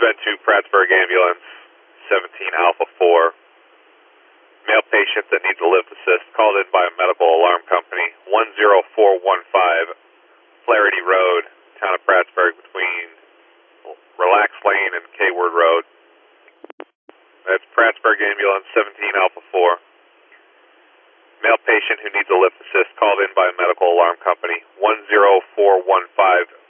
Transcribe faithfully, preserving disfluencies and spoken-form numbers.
Bend to Prattsburg Ambulance, seventeen Alpha four. Male patient that needs a lift assist called in by a medical alarm company, one zero four one five Flaherty Road, town of Prattsburg, between Relax Lane and Kayward Road. That's Prattsburg Ambulance, seventeen Alpha four. Male patient who needs a lift assist called in by a medical alarm company, one zero four one five